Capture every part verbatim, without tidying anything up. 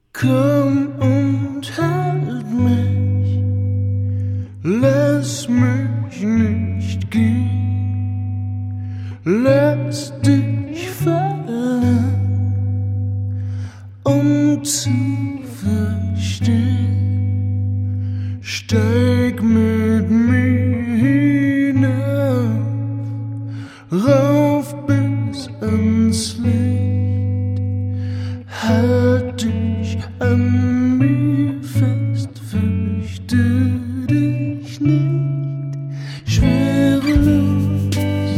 Komm und halt mich, lass mich nicht gehen, lass dich fallen, um zu verstehen. Steig mit mir hinauf, rauf bis ans Licht, halt dich an mir fest, fürchte dich nicht, schwerelos,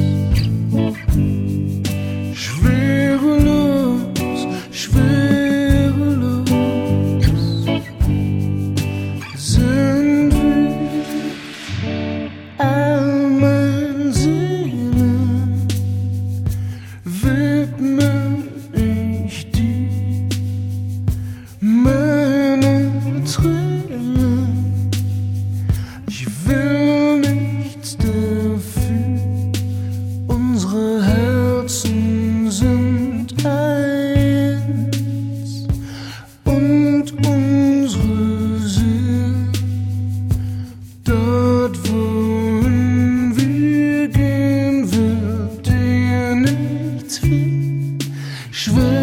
schwerelos, schwerelos sind wir, all mein Seelen widme ich dir. Meine Tränen, ich will nichts dafür, unsere Herzen sind eins und unsere Seelen, dort wohin wir gehen, wird dir nichts fehlen. Schwer